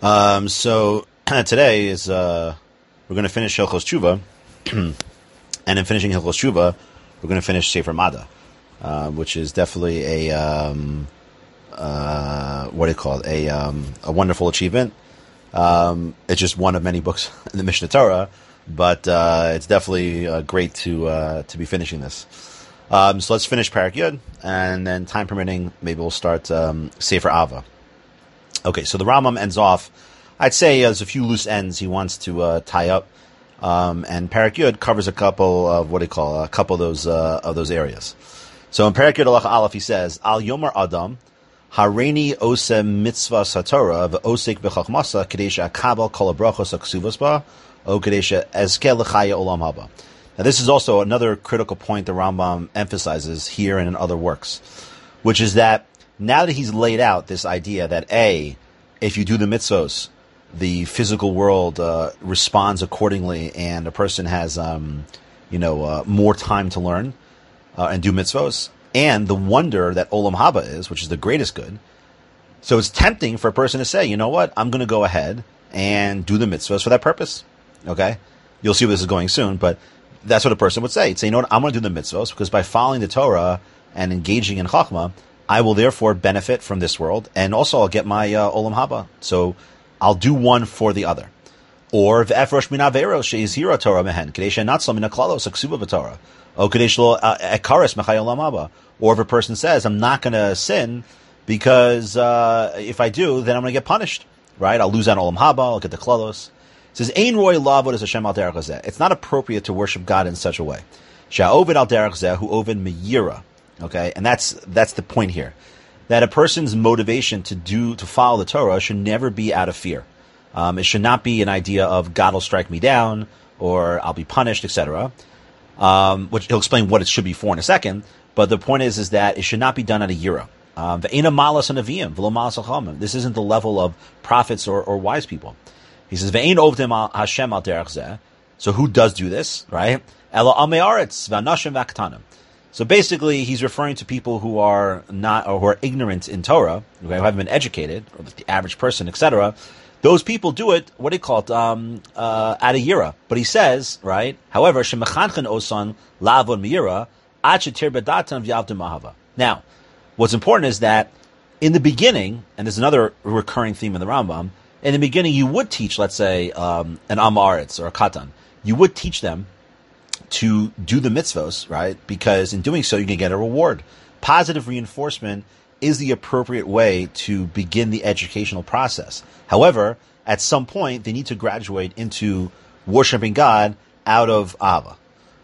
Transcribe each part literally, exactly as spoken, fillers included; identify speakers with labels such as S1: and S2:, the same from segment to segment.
S1: Um, so today is uh, we're going to finish Hilchos Tshuva, and in finishing Hilchos Tshuva, we're going to finish Sefer Mada, uh, which is definitely a um, uh, what do you call it? A um, a wonderful achievement. Um, it's just one of many books in the Mishnah Torah, but uh, it's definitely uh, great to uh, to be finishing this. Um, so let's finish Parak Yud, and then time permitting, maybe we'll start um, Sefer Ava. Okay, so the Rambam ends off, I'd say there's a few loose ends he wants to uh, tie up, um, and Parak Yud covers a couple of, what do you call, a couple of those uh, of those areas. So in Parak Yud Halacha Aleph he says, Al Yomar Adam, Hareini Osem Mitzvah Satorah V'Osek B'Chachmasa Kadesha Akabal Kol HaBrachos HaKsuvos Ba O Kadesha Ezkel L'Chaya Olam Haba. Now this is also another critical point the Rambam emphasizes here and in other works, which is that now that he's laid out this idea that A, if you do the mitzvos, the physical world uh, responds accordingly, and a person has, um, you know, uh, more time to learn uh, and do mitzvos, and the wonder that Olam Haba is, which is the greatest good. So it's tempting for a person to say, you know what, I'm going to go ahead and do the mitzvahs for that purpose. Okay? You'll see where this is going soon, but that's what a person would say. He'd say, you know what, I'm going to do the mitzvahs because by following the Torah and engaging in Chachma, I will therefore benefit from this world, and also I'll get my uh, Olam Haba. So I'll do one for the other. Or v'efrosh min averos she'izhira Torah mehen kadei she'natzal min haklalos haksuba b'Torah. O kadei shelo ekares mechay Olam Haba. Or if a person says, I'm not going to sin because uh, if I do, then I'm going to get punished. Right? I'll lose out on Olam Haba, I'll get the klalos. It says, Ein roi lavod as Hashem al derech hazeh. It's not appropriate to worship God in such a way. Sha'ovid al derech zeh hu ovid meyira. Okay, and that's that's the point here, that a person's motivation to do to follow the Torah should never be out of fear. Um, it should not be an idea of God will strike me down or I'll be punished, et cetera. Um, which he'll explain what it should be for in a second. But the point is, is that it should not be done out of yira. Um, this isn't the level of prophets or, or wise people. He says, "Ve'ein ovdim Hashem al derech zeh." So who does do this, right? Ela amei aretz v'anashim v'aktanim. So basically, he's referring to people who are not, or who are ignorant in Torah, who haven't been educated, or the average person, et cetera. Those people do it, what do you call it, um, uh, out of yira. But he says, right, however, shemachanchen osan lavon miyira, ad shetir bedatan v'yavdim ahava. Now, what's important is that in the beginning, and there's another recurring theme in the Rambam, in the beginning you would teach, let's say, um, an amaretz or a katan. You would teach them to do the mitzvos, right? Because in doing so, you can get a reward. Positive reinforcement is the appropriate way to begin the educational process. However, at some point, they need to graduate into worshiping God out of Ava.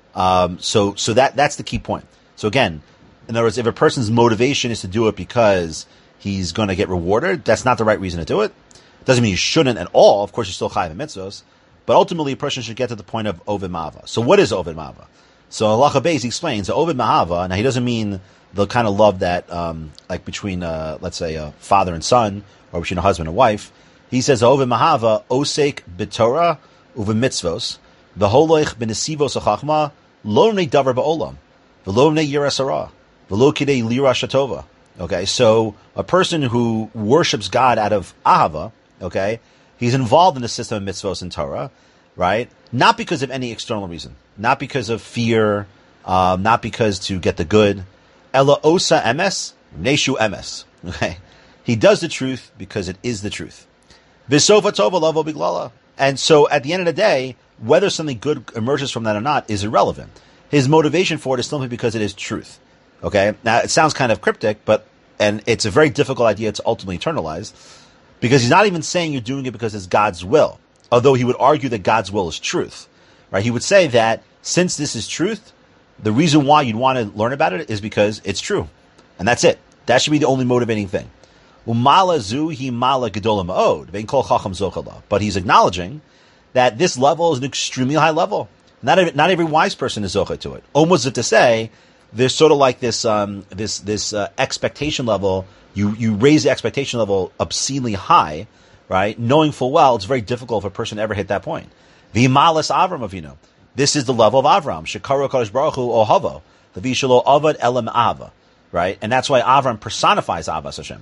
S1: Um, so, so that that's the key point. So again, in other words, if a person's motivation is to do it because he's going to get rewarded, that's not the right reason to do it. Doesn't mean you shouldn't at all. Of course, you're still chayav in mitzvos. But ultimately, a person should get to the point of Ovid Mahava. So what is Ovid Mahava? So Halacha Beis explains that Ovid Mahava, now he doesn't mean the kind of love that, um, like between, uh, let's say, a father and son, or between a husband and wife. He says, Ovid Mahava, Osek B'Torah Uve Mitzvos, V'holoich B'nesivos HaChachma, Lo Mnei Davar Ba'olam, V'lo Mnei Yiras Hara, V'lo Kidei Lira Shatova. Okay, so a person who worships God out of Ahava, okay, he's involved in the system of mitzvos and Torah, right? Not because of any external reason, not because of fear, um, not because to get the good. Ela osa emes, neshu emes. Okay, he does the truth because it is the truth. V'sofa tova lavo biglala. And so, at the end of the day, whether something good emerges from that or not is irrelevant. His motivation for it is simply because it is truth. Okay, now it sounds kind of cryptic, but and it's a very difficult idea to ultimately internalize. Because he's not even saying you're doing it because it's God's will. Although he would argue that God's will is truth. Right? He would say that since this is truth, the reason why you'd want to learn about it is because it's true. And that's it. That should be the only motivating thing. Umala zu hi mala gedola ma'od, vein kol chacham zochala. But he's acknowledging that this level is an extremely high level. Not every, not every wise person is zocha to it. Almost as if to say, there's sort of like this um, this this uh, expectation level. You you raise the expectation level obscenely high, right? Knowing full well it's very difficult for a person to ever hit that point. V'malas Avram Avinu. This is the level of Avram. Shekaro Kadosh Baruch Hu Ohavo. The Vishalo Avad Elam Ava. Right? And that's why Avram personifies Avas Hashem.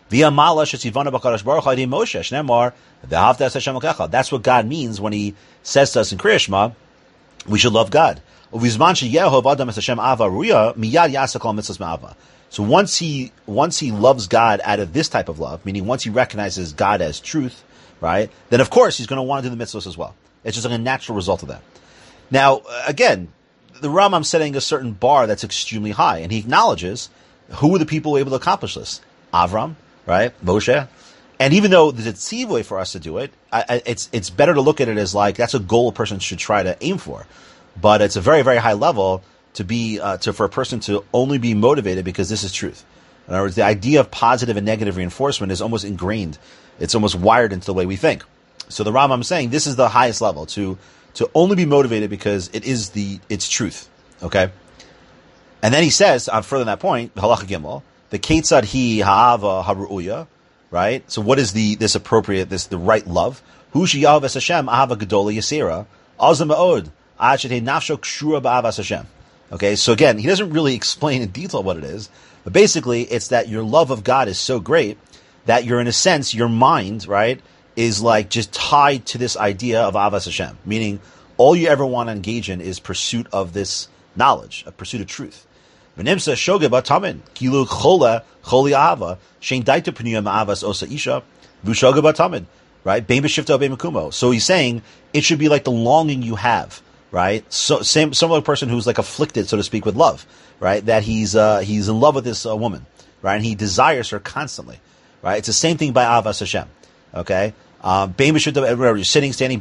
S1: Via mala shetzivana b'kadosh baruch hu al yedei Moshe shnemar v'ahavta es Hashem Elokecha. That's what God means when He says to us in Kriya Shema, we should love God. Uvizman sheyehov adam es Hashem ava ruya miyad yaseh kol mitzvos me'ava. So once he once he loves God out of this type of love, meaning once he recognizes God as truth, right? Then of course he's going to want to do the mitzvos as well. It's just like a natural result of that. Now again, the Rambam's setting a certain bar that's extremely high, and he acknowledges who were the people who were able to accomplish this. Avram, right? Moshe. And even though there's a tzivui for us to do it, I, I, it's it's better to look at it as like that's a goal a person should try to aim for. But it's a very, very high level to be uh, to for a person to only be motivated because this is truth. In other words, the idea of positive and negative reinforcement is almost ingrained. It's almost wired into the way we think. So the Rambam is saying this is the highest level, to to only be motivated because it is the it's truth. Okay? And then he says, on further than that point, halacha gimel, the ketzad hi ha'ava haru'uya, right? So what is the this appropriate, this the right love? Hu sheyahav es Hashem ahava gedola yasira, azam ma'od, ad shetei nafsho kshura ba'avas Hashem. Okay, so again, he doesn't really explain in detail what it is, but basically it's that your love of God is so great that you're, in a sense, your mind, right, is like just tied to this idea of Avas Hashem, meaning all you ever want to engage in is pursuit of this knowledge, a pursuit of truth. V'nimsa shoge batamin, kilu chola choli ahava, shein daita pniyam avas osa isha, v'shoge batamin, right? Bein b'shifta bein mekumo. So he's saying it should be like the longing you have, right? So same, similar person who's like afflicted, so to speak, with love, right? That he's uh, he's in love with this uh, woman, right? And he desires her constantly, right? It's the same thing by Avas Hashem, okay? Um, you're sitting, standing,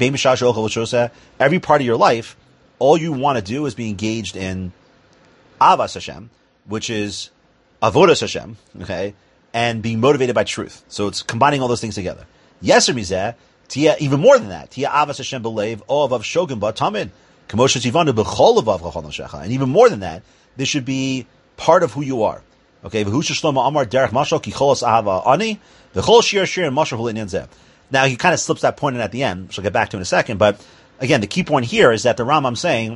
S1: every part of your life, all you want to do is be engaged in Avas Hashem, which is Avodas Hashem, okay? And being motivated by truth. So it's combining all those things together. Yeser mizeh, tia, even more than that, tia Avas Hashem belev, o avav shogim ba tamid. And even more than that, this should be part of who you are. Okay, now he kind of slips that point in at the end, which I'll get back to in a second. But again, the key point here is that the Rambam saying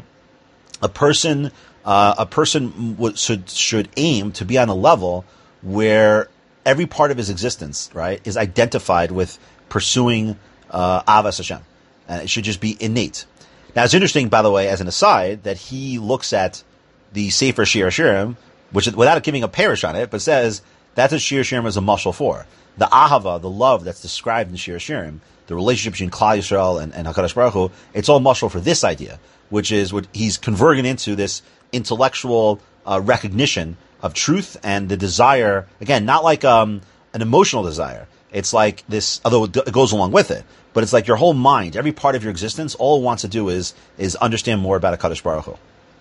S1: a person, uh, a person w- should should aim to be on a level where every part of his existence, right, is identified with pursuing uh, Avas Hashem, and it should just be innate. Now, it's interesting, by the way, as an aside, that he looks at the Sefer Shir Hashirim, which, without giving a parish on it, but says that's what Shir Hashirim is a mashal for. The ahava, the love that's described in Shir Hashirim, the relationship between Klal Yisrael and, and HaKadosh Baruch Hu, it's all mashal for this idea, which is what he's converting into this intellectual uh, recognition of truth and the desire, again, not like um, an emotional desire. It's like this, although it goes along with it, but it's like your whole mind, every part of your existence, all it wants to do is is understand more about HaKadosh Baruch Hu.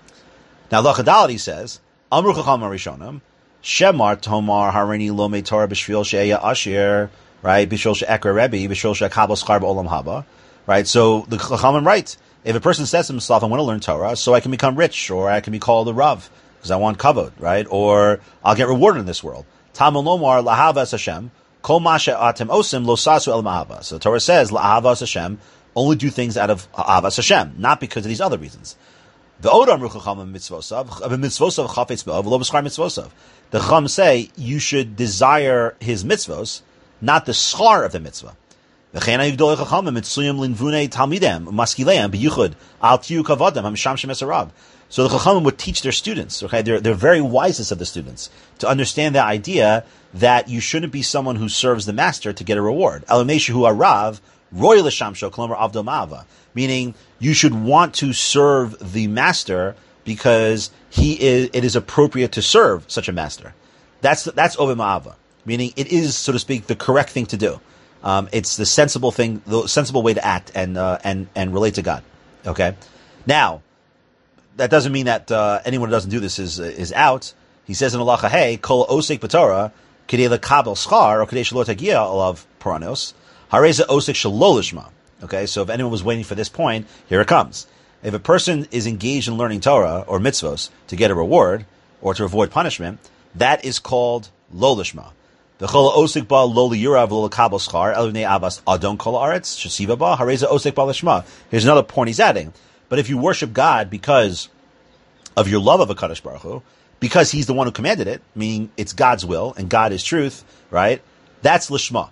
S1: Now, Lachadaladi says, Amru Chacham Arishonim, Shemar Tomar Harini Lo Me Torah B'Shvil She'eya Ashir, right? B'Shvil She'ekra Rebbe, B'Shvil She'kabel Schar B'Olam Haba, right? So the Chachamim write, if a person says to himself, I want to learn Torah so I can become rich, or I can be called a Rav, because I want kavod, right? Or I'll get rewarded in this world. Tamil Lomar Lahavas Hashem, Kol Masha Atem Osim Lo Sasu El Mahava. So the Torah says, Lahavas Hashem, only do things out of Avas Hashem, not because of these other reasons. The Odam Ruchacham Mitzvosav, Mitzvosav Chafetz Be'av, Lo B'Schar Mitzvosav. The Chacham say, you should desire his mitzvos, not the schar of the mitzvah. V'chein ha'yigdolei chachamim mitzuyim linvunei talmidem umaskileim b'yichud al tiyu kavadam hamisham shemesarab. So the chachamim would teach their students, okay, they're, they're very wisest of the students, to understand the idea that you shouldn't be someone who serves the master to get a reward. Elameshu arav roy l'shamsho klomer avdo ma'ava, meaning you should want to serve the master because he is, it is appropriate to serve such a master. That's that's oved ma'ava, meaning it is, so to speak, the correct thing to do. Um, it's the sensible thing, the sensible way to act and uh, and and relate to God. Okay, now that doesn't mean that uh, anyone who doesn't do this is is out. He says in halacha, hey, kol osek b'torah k'dei lekabel schar or k'dei shelo tagia alav paranos hareza osek shelo lishma. Okay, so if anyone was waiting for this point, here it comes. If a person is engaged in learning Torah or mitzvos to get a reward or to avoid punishment, that is called lo lishma. The chol osik ba lo liyura v'lo lekabel schar elvnei avas adon kol aretz shesiva ba hareza osek ba lishma. Here's another point he's adding. But if you worship God because of your love of a HaKadosh Baruch Hu, because He's the one who commanded it, meaning it's God's will and God is truth, right? That's lishma.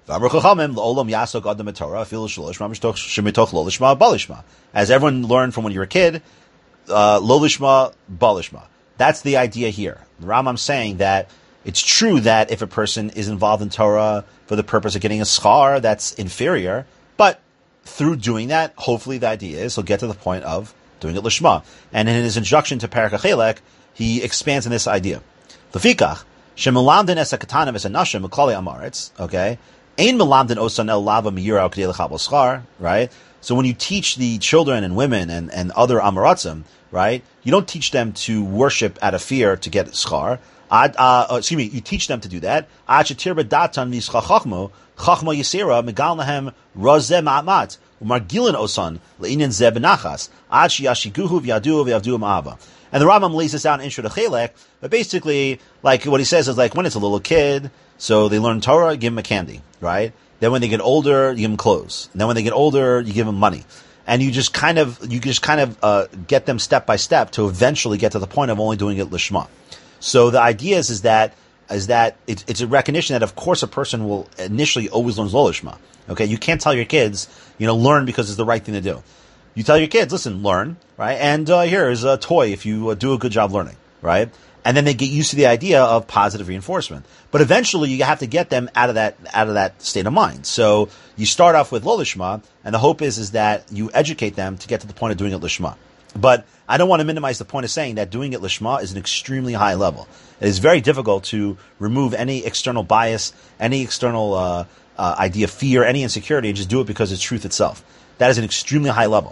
S1: As everyone learned from when you were a kid, uh, lo lishma, ba lishma. That's the idea here. The Rambam's saying that it's true that if a person is involved in Torah for the purpose of getting a schar, that's inferior, but through doing that, hopefully the idea is he'll get to the point of doing it lishma. And in his introduction to Parak HaChelek, he expands on this idea. Lefikach, shemelamden es hakatanim es hanashim uklali amaretz, okay? Ein melamden osan el lava miyura ukdei lechabel schar, right? So when you teach the children and women and, and other amaratzim, right, you don't teach them to worship out of fear to get schar. Ad, uh, excuse me, you teach them to do that. Ad shetir bedatan v'yischa chachmo, chachmo yisera, megal lahem razeh ma'amat, umargilin osan, le'inyan zeh benachas, ad sheyashiguhu v'yadu v'yavdu ma'ava. And the Rambam lays this out in Intro to Chelek, but basically, like, what he says is like, when it's a little kid, so they learn Torah, give them a candy, right? Then when they get older, you give them clothes. And then when they get older, you give them money. And you just kind of, you just kind of, uh, get them step by step to eventually get to the point of only doing it lishma. So the idea is, is that, is that it, it's a recognition that of course a person will initially always learn lo lishma. Okay? You can't tell your kids, you know, learn because it's the right thing to do. You tell your kids, listen, learn, right? And, uh, here's a toy if you uh, do a good job learning, right? And then they get used to the idea of positive reinforcement. But eventually you have to get them out of that, out of that state of mind. So you start off with lo lishma, and the hope is, is that you educate them to get to the point of doing it lishma. But I don't want to minimize the point of saying that doing it lishma is an extremely high level. It is very difficult to remove any external bias, any external, uh, uh, idea of fear, any insecurity, and just do it because it's truth itself. That is an extremely high level.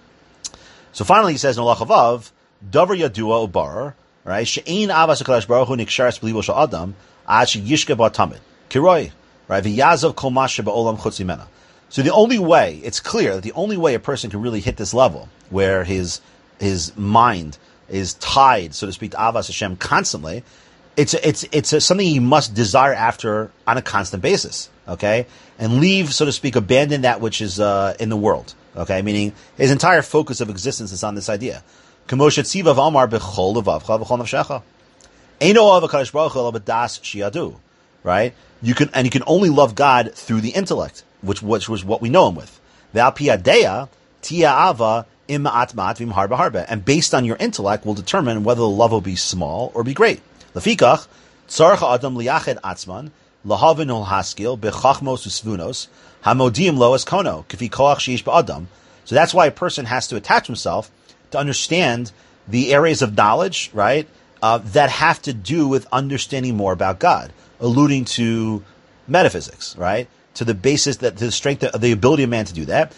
S1: So finally he says, no lachavav, davar yadua ubar, right? She'ein avas HaKadosh Baruch Hu niksharas b'libo shel adam, ad sheyishke ba tamid. Kiroi, right? V'yazov kol ma sheba'olam chutz mimena. So the only way, it's clear that the only way a person can really hit this level, where his, his mind is tied, so to speak, to avas Hashem constantly, it's, it's, it's a, something he must desire after on a constant basis, okay? And leave, so to speak, abandon that which is, uh, in the world. Okay, meaning his entire focus of existence is on this idea. Right? You can, and you can only love God through the intellect, which, which was what we know him with. And based on your intellect will determine whether the love will be small or be great. Lefikach, tzarcha adam liyached atzman, lahavin ol haskil, bechachmos usvunos, hamodim lo es kono, kifi koach sheish ba'adam. So that's why a person has to attach himself to understand the areas of knowledge, right, uh, that have to do with understanding more about God, alluding to metaphysics, right, to the basis, that to the strength of the ability of man to do that.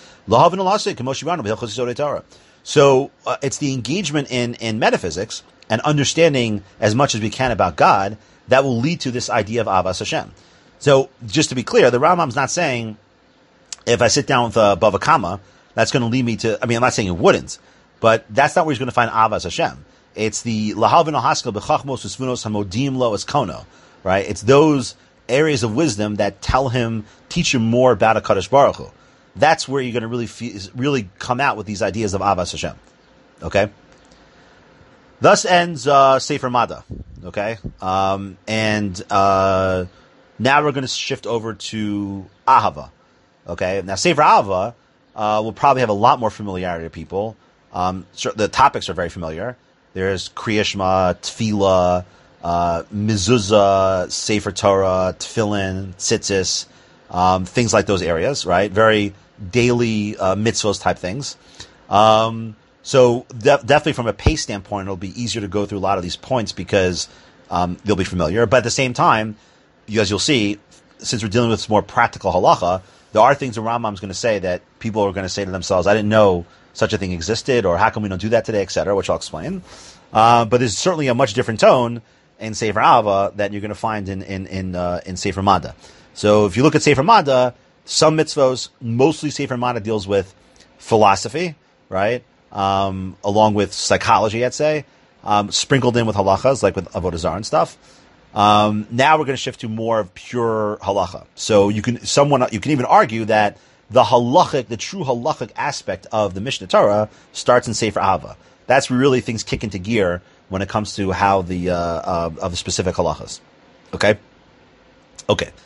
S1: So uh, it's the engagement in, in metaphysics and understanding as much as we can about God that will lead to this idea of avas Hashem. So just to be clear, the Rambam's not saying if I sit down with uh, Bava Kama, that's going to lead me to, I mean, I'm not saying it wouldn't, but that's not where he's going to find avas Hashem. It's the lahavin al-haskel b'chachmos usvunos hamodim lo es kono, right? It's those areas of wisdom that tell him, teach him more about HaKadosh Baruch Hu. That's where you're going to really feel, really come out with these ideas of avas Hashem. Okay? Thus ends uh, Sefer Mada. Okay? Um, and uh, now we're going to shift over to Ahava. Okay? Now, Sefer Ahava uh, will probably have a lot more familiarity to people. Um, so the topics are very familiar. There's Kriya Shema, Tefillah, uh, Mezuzah, Sefer Torah, Tefillin, Tzitzis, um, things like those areas, right? Very daily uh, mitzvos type things. Um, so de- definitely from a pace standpoint, it'll be easier to go through a lot of these points because um, they'll be familiar. But at the same time, you, as you'll see, since we're dealing with this more practical halacha, there are things the Rambam's going to say that people are going to say to themselves, I didn't know such a thing existed, or how come we don't do that today, et cetera, which I'll explain. Uh, but there's certainly a much different tone in Sefer Ahava that you're going to find in in in, uh, in Sefer Mada. So if you look at Sefer Mada, some mitzvos, mostly Sefer Mada deals with philosophy, right? Um, along with psychology, I'd say, um, sprinkled in with halachas, like with Avodah Zarah and stuff. Um, now we're going to shift to more of pure halacha. So you can someone you can even argue that the halachic, the true halachic aspect of the Mishnah Torah starts in Sefer Ahava. That's where really things kick into gear when it comes to how the uh, uh, of the specific halachas. Okay, okay.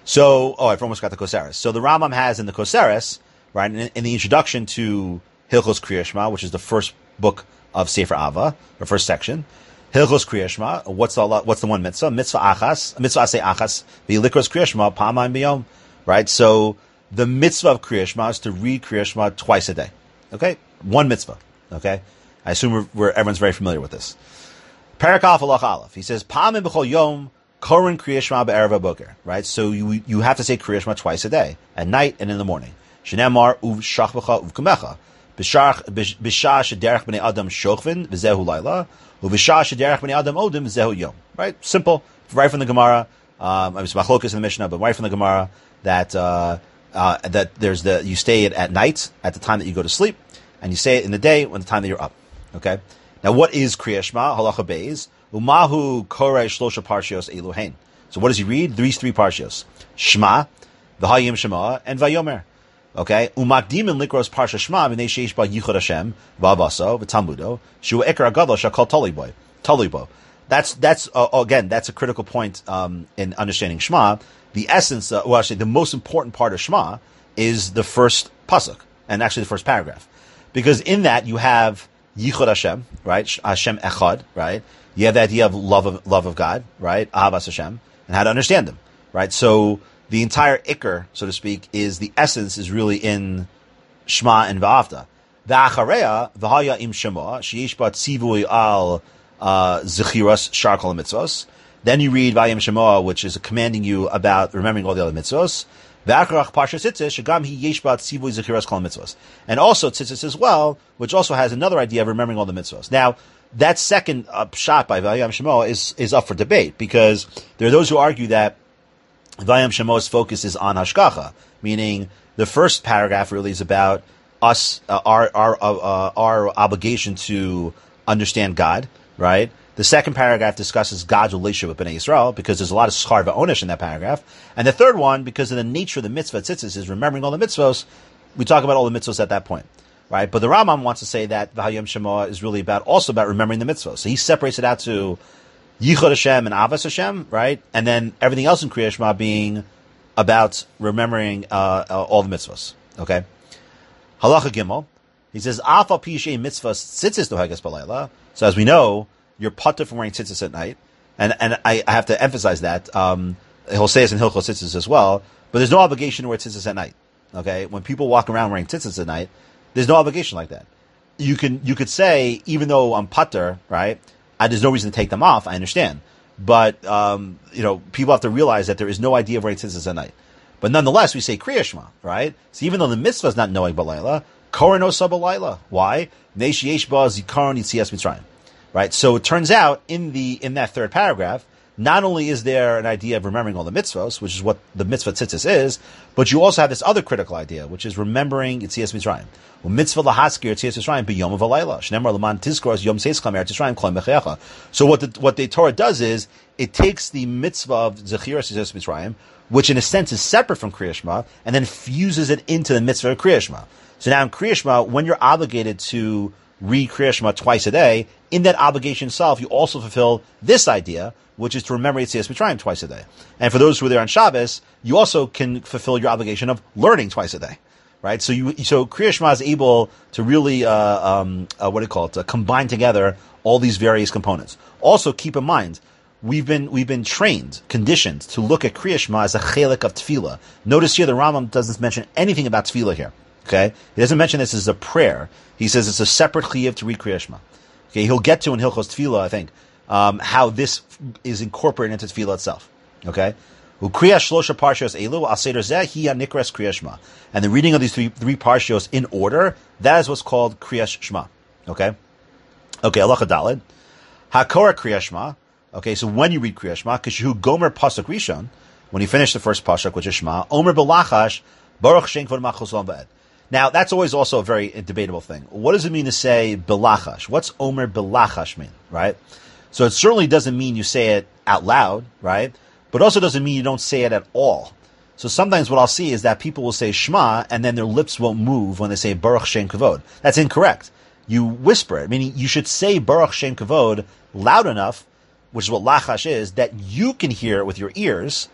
S1: So, oh, I've almost got the Koseres. So the Rambam has in the Koseres, right, in, in the introduction to Hilchos Kriya Shema, which is the first book of Sefer Ava, the first section, Hilchos Kriya Shema, what's the what's the one mitzvah? Mitzvah achas, mitzvah asay achas, v'yilikros Kriya Shema, pa'amayim b'yom, right? So the mitzvah of Kriya Shema is to read Kriya Shema twice a day. Okay, one mitzvah. Okay, I assume we're, we're everyone's very familiar with this. Parak Aleph Halach Aleph. He says pa'amim b'chol yom korin Kriya Shema be'erev boker. Right, so you you have to say Kriya Shema twice a day, at night and in the morning. Shenemar uv shachvacha uv kamecha. B'shah shederech b'nei adam shochvin v'zehu laila u'b'shah shederech b'nei adam odim v'zehu yom. Right, simple, right from the Gemara. Um, I mean, it's machlokas in the Mishnah, but right from the Gemara that uh, uh, that there's the you say it at night at the time that you go to sleep, and you say it in the day when the time that you're up. Okay. Now, what is Kriya Shema? Halacha Beis umahu korei shlosha parshios eluhein. So, what does he read? These three parshios: Shema, v'hayim Shema, and Vayomer. Okay, umakdimin likros parsha Shema b'nei sheish ba yichud Hashem v'avaso v'talmudo shu ekar agadol shakol toliboy tolibo. That's that's uh, again that's a critical point um, in understanding Shema. The essence, uh, well, actually, the most important part of Shema is the first pasuk and actually the first paragraph, because in that you have yichud Hashem, right? Hashem echad, right? You have the idea of love of love of God, right? Ahavas Hashem, and how to understand Him, right? So the entire ikr, so to speak, is the essence is really in Shema and Va'avta. V'achareya v'haya im Shema sheyesh ba tzivui al zechiras shar kol mitzvos. Then you read Vayim Shema, which is commanding you about remembering all the other mitzvos. V'acharach parsha tzitzis shagam hi yesh ba tzivui zechiras kol mitzvos. And also tzitzis as well, which also has another idea of remembering all the mitzvos. Now, that second uh, shot by Vayim Shema is is up for debate, because there are those who argue that Vayam Shemo's focus is on hashgacha, meaning the first paragraph really is about us, uh, our our uh, our obligation to understand God, right? The second paragraph discusses God's relationship with Bnei Yisrael, because there's a lot of schar va'onesh in that paragraph. And the third one, because of the nature of the mitzvah tzitzis, is remembering all the mitzvos. We talk about all the mitzvos at that point, right? But the Rambam wants to say that Vayam Shema is really about also about remembering the mitzvos. So he separates it out to Yichud Hashem and Avas Hashem, right? And then everything else in Kriya Shema being about remembering uh, uh, all the mitzvahs. Okay? Halacha Gimel. He says, Afa pishe mitzvahs tzitzis doheges balayla. So as we know, you're patur from wearing tzitzis at night. And and I, I have to emphasize that. Um, he'll say this in Hilchos Tzitzis as well. But there's no obligation to wear tzitzis at night. Okay? When people walk around wearing tzitzis at night, there's no obligation like that. You can you could say, even though I'm patur, right? I, there's no reason to take them off, I understand. But, um, you know, people have to realize that there is no idea of wearing tzitzis at night. But nonetheless, we say Kriya Shema, right? So even though the mitzvah is not knowing Balayla, Koren Osa Balayla. Why? Neish Yesh Ba Zikaron Yitzias Mitzrayim. Right? So it turns out, in the in that third paragraph, not only is there an idea of remembering all the mitzvahs, which is what the mitzvah tzitzis is, but you also have this other critical idea, which is remembering Yitzias Mitzrayim. Well, mitzvah lahaskir Yitzias Mitzrayim b'yom v'alayla. Shnemar l'man tizkor yom seis klamer Mitzrayim kol mechecha. So what the what the Torah does is it takes the mitzvah of zechiras Yitzias Mitzrayim, which in a sense is separate from Kriya Shema, and then fuses it into the mitzvah of Kriya Shema. So now in Kriya Shema, when you're obligated to read Kriya Shema twice a day, in that obligation itself, you also fulfill this idea, which is to remember Yitzias Mitzrayim twice a day. And for those who are there on Shabbos, you also can fulfill your obligation of learning twice a day, right? So you, so Kriya Shema is able to really, uh, um, uh, what do you call it, uh, combine together all these various components. Also, keep in mind, we've been we've been trained, conditioned to look at Kriya Shema as a chelik of tefillah. Notice here the Rambam doesn't mention anything about tefillah here. Okay, he doesn't mention this as a prayer. He says it's a separate chiyuv to read Kriya Shema. Okay, he'll get to in Hilchos Tefillah, I think, um, how this is incorporated into Tefillah itself. Okay, Ukriya shlosha parshios elu al seder zeh hi hanikras Kriya Shema, and the reading of these three three parshios in order, that is what's called Kriya Shema. Okay, okay, halacha daled hakora Kriya Shema. Okay, so when you read Kriya Shema, kishu gomer pasuk rishon, when you finish the first pasuk, which is Shema, omer belachash baruch shem kvod machos olam va'ed. Now, that's always also a very debatable thing. What does it mean to say belachash? What's omer belachash mean, right? So it certainly doesn't mean you say it out loud, right? But also doesn't mean you don't say it at all. So sometimes what I'll see is that people will say Shema, and then their lips won't move when they say Baruch Shem Kavod. That's incorrect. You whisper it, meaning you should say Baruch Shem Kavod loud enough, which is what lachash is, that you can hear it with your ears,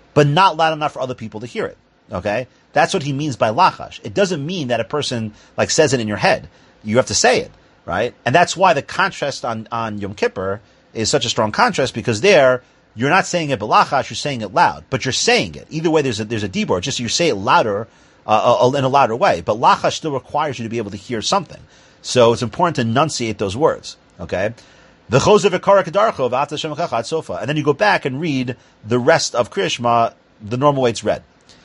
S1: but not loud enough for other people to hear it. Okay? That's what he means by lachash. It doesn't mean that a person like says it in your head. You have to say it, right? And that's why the contrast on, on Yom Kippur is such a strong contrast, because there, you're not saying it belachash, you're saying it loud, but you're saying it. Either way, there's a, there's a dibur. It's just you say it louder, uh, in a louder way. But lachash still requires you to be able to hear something. So it's important to enunciate those words, okay? The chozer v'kara kedarcho v'ata Hashem Elokecha ad sofa. And then you go back and read the rest of Kriya Shema the normal way it's read.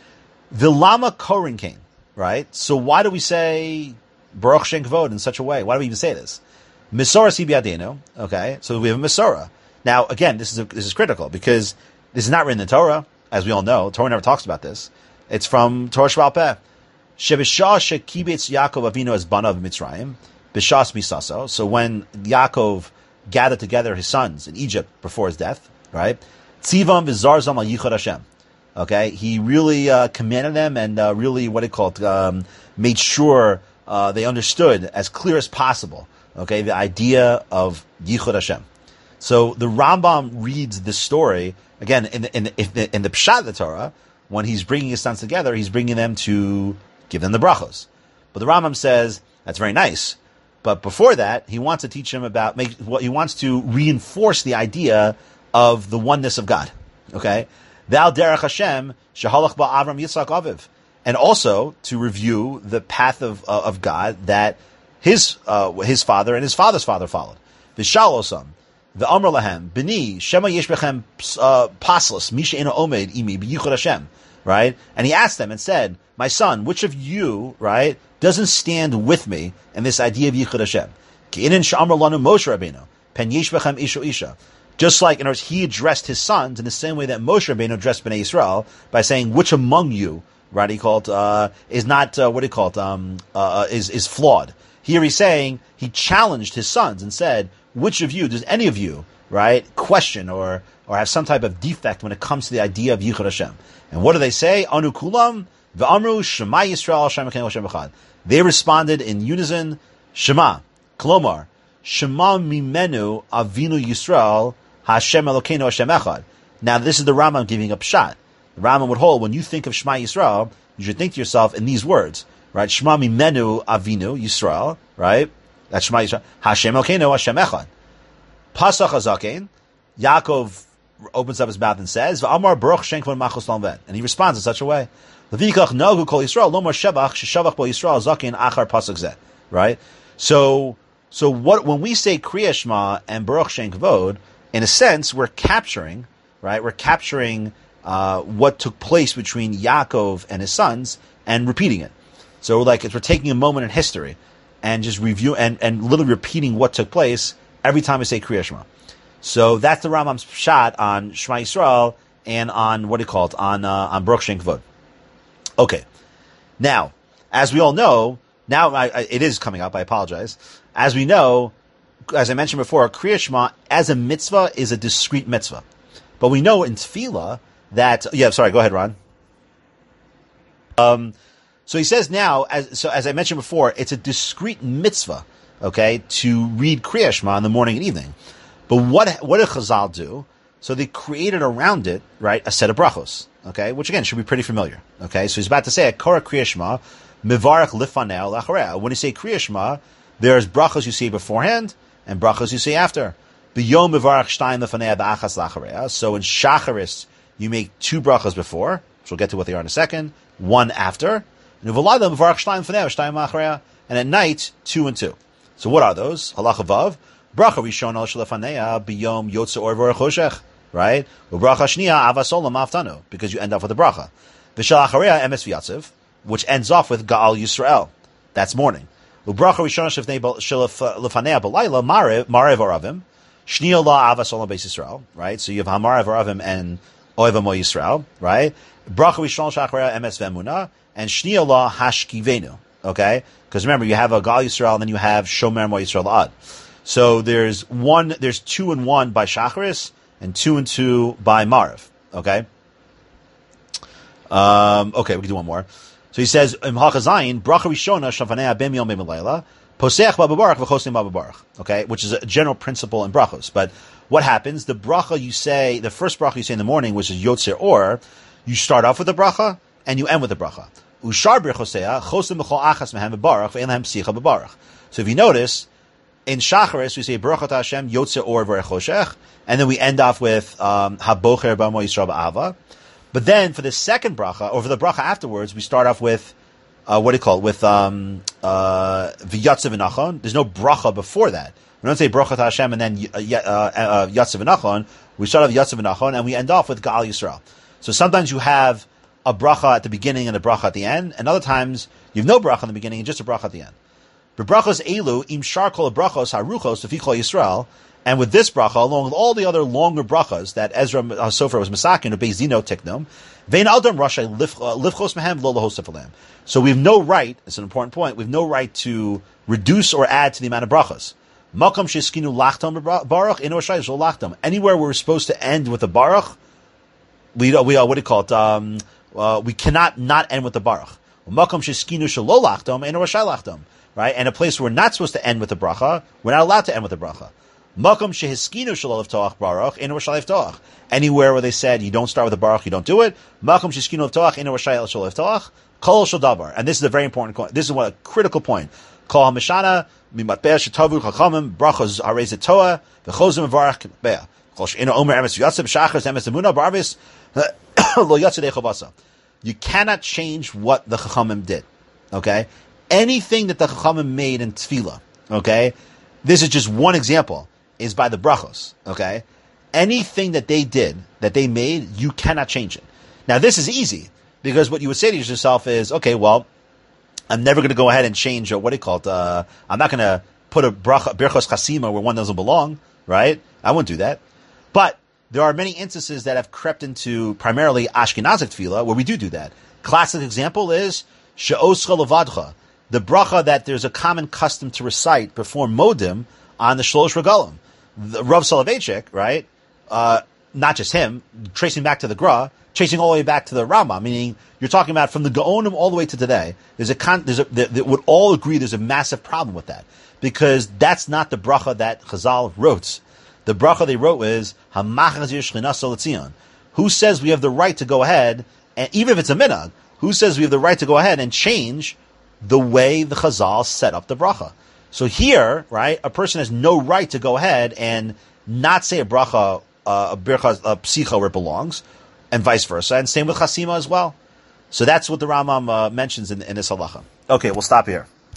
S1: Vilama korin came, right? So why do we say Baruch Shem Kavod in such a way? Why do we even say this? Misora si bi'adenu, okay? So we have a Misora. Now, again, this is a, this is critical, because this is not written in the Torah, as we all know. Torah never talks about this. It's from Torah Sheba'al Peh. Shebishah shekibetz Yaakov Avinu as banav Mitzrayim, b'shas misaso. So when Yaakov gathered together his sons in Egypt before his death, right? Tzivam v'zarzam al yichud Hashem. Okay, he really uh, commanded them and uh, really, what it called, um, made sure uh, they understood as clear as possible. Okay, the idea of yichud Hashem. So the Rambam reads this story again in the, in the, in the Pshat of the Torah. When he's bringing his sons together, he's bringing them to give them the brachos. But the Rambam says that's very nice. But before that, he wants to teach him about make what he wants to reinforce the idea of the oneness of God. Okay, Thou derech Hashem shehalach ba Avram Yitzchak Aviv, and also to review the path of uh, of God that his uh, his father and his father's father followed. V'shalosam v'amr lahem b'ni shema yesh bechem paslas misha ina omed imi b'yichud Hashem. Right, and he asked them and said, "My son, which of you, right, doesn't stand with me in this idea of Yichud Hashem?" Moshe Rabbeinu, pen yesh bechem isha isha. Just like, in other words, he addressed his sons in the same way that Moshe Rabbeinu addressed Bnei Yisrael by saying, "Which among you, right, he called, uh, is not, uh, what do you call it, um, uh, is, is flawed." Here he's saying, he challenged his sons and said, "Which of you, does any of you, right, question or, or have some type of defect when it comes to the idea of Yichud Hashem?" And what do they say? Anu kulam v'amru Shema Yisrael Hashem Elokeinu Hashem Echad. They responded in unison, Shema, Kolomar, Shema mimenu Avinu Yisrael Hashem Elokeinu Hashem Echad. Now this is the Rambam giving a pshat. The Rambam would hold, when you think of Shema Yisrael, you should think to yourself in these words, right? Shema mimenu Avinu Yisrael, right? That's Shema Yisrael. Hashem Elokeinu Hashem Echad. Pasach Hazaken, Yaakov opens up his mouth and says, "V'amar Baruch Shem Kavod Machos Lamvet," and he responds in such a way. Levikach Nagu Kol Yisrael Lomar Shevach Sheshavach Bo Yisrael Zaken Achar Pasuk Zeh. Right. So, so what when we say Kriya Shema and Baruch Shem Kavod, in a sense, we're capturing, right? We're capturing uh, what took place between Yaakov and his sons and repeating it. So, like, it's, we're taking a moment in history and just review and and literally repeating what took place every time we say Kriya Shema. So that's the Rambam's shot on Shema Yisrael and on, what do you call it, on, uh, on Baruch Shem Kavod. Okay. Now, as we all know, now I, I, it is coming up, I apologize. As we know, as I mentioned before, Kriya Shema as a mitzvah is a discrete mitzvah. But we know in Tefillah that, yeah, sorry, go ahead, Ron. Um, so he says now, as, so as I mentioned before, it's a discrete mitzvah, okay, to read Kriya Shema in the morning and evening. But what what did Chazal do? So they created around it, right, a set of brachos, okay, which again should be pretty familiar, okay. So he's about to say, "Korah Kriya Shema, mivarach lifanei lacharei." When you say Kriya Shema, there's brachos you say beforehand and brachos you say after. B'yom mivarach shtayim lifanei ba'achas lacharei. So in Shacharis you make two brachos before, which we'll get to what they are in a second. One after. And u'v'layla mivarach shtayim lifanei shtayim lacharei. And at night, two and two. So what are those? Halacha vav. Bracha rishon al shelefaneya biyom yotze or v'rechoshech, right? U'bracha shniya avasolam aftanu, because you end off with a bracha. V'shel achareya emes v'yatziv, which ends off with Gaal Yisrael. That's morning. U'bracha rishon shelefaneya b'layla marev marev aravim, shniya la avasolam beis Yisrael, right? So you have hamarev aravim and oiva mo Yisrael, right? Bracha rishon shachareya emes v'emuna, and shniya la hashkivenu, okay? Because remember, you have a Gaal Yisrael, and then you have shomer mo Yisrael ad. So there's one, there's two and one by Shacharis and two and two by Marev. Okay. Um, okay, we can do one more. So he says, "Im ha'chazayin bracha rishona shavanei b'm yom b'melayla poseach b'babarach v'chosnim b'babarach." Okay, which is a general principle in brachos. But what happens? The bracha you say, the first bracha you say in the morning, which is Yotzer Or, you start off with the bracha and you end with the bracha. Ushar birchosea chosim b'chol achas mehem bebarach ve'en lahem psicha bebarach. So if you notice, in Shacharis we say Baruch Atah Hashem Yotze Or V'Rechoshech, and then we end off with um, Habocher B'Amo Yisrael B'Ava. But then for the second bracha, or for the bracha afterwards, we start off with uh, what do you call it? With um, uh, V'Yatze V'Nachon. There's no bracha before that. We don't say Baruch Atah Hashem and then uh, uh, Yatze V'Nachon. We start off with Yatze V'Nachon and we end off with Ga'al Yisrael. So sometimes you have a bracha at the beginning and a bracha at the end, and other times you have no bracha in the beginning and just a bracha at the end. Brachos elu im shar kol brachos haruchos lefi kol Yisrael, and with this bracha, along with all the other longer brachas that Ezra Sofer was masakin or beizino tiknum, vein aldam rashay lifchos mehem lo lahosef. So we have no right. It's an important point. We have no right to reduce or add to the amount of brachas. Malkam sheskinu lachtam baruch inu rashay zol lachtam. Anywhere we're supposed to end with a baruch, we we what do you call it? Um, uh, we cannot not end with the baruch. Malkam sheskinu shelo lachtam inu rashay lachtam. Right? And a place where we're not supposed to end with the bracha, we're not allowed to end with the bracha. Makom shehiskinu shalav toach baruch inu shalav toach. Anywhere where they said you don't start with the baruch, you don't do it. Makom shehискinu toach inu shalav toach. Kol shadabar. And this is a very important point. This is what a critical point. Kol hamishana mimatbeah shetavu chachamim brachos harezet toah v'chozim varach beah. Kol she'inu omer emes yatzeh b'shachas emes emuna barvis lo yatzeh dechavasa. You cannot change what the chachamim did. Okay. Anything that the Chachamim made in Tefillah, okay, this is just one example, is by the brachos, okay? Anything that they did, that they made, you cannot change it. Now, this is easy, because what you would say to yourself is, okay, well, I'm never going to go ahead and change, or what do you call it, uh, I'm not going to put a bracha, birchos chasima where one doesn't belong, right? I won't do that. But there are many instances that have crept into primarily Ashkenazic Tefillah, where we do do that. Classic example is, she'oscha levadcha, the bracha that there's a common custom to recite before Modim on the Shlosh Regalim. The Rav Soloveitchik, right? Uh, not just him, tracing back to the Gra, tracing all the way back to the Rambam, meaning you're talking about from the Gaonim all the way to today. There's a con, there's a, they, they would all agree there's a massive problem with that. Because that's not the bracha that Chazal wrote. The bracha they wrote is, Hamachazir Shchinasa L'Tzion. Who says we have the right to go ahead, and even if it's a minhag, who says we have the right to go ahead and change the way the Chazal set up the bracha? So here, right, a person has no right to go ahead and not say a bracha, uh, a bircha, a psicha where it belongs, and vice versa, and same with chasima as well. So that's what the Rambam uh, mentions in, in this halacha. Okay, we'll stop here.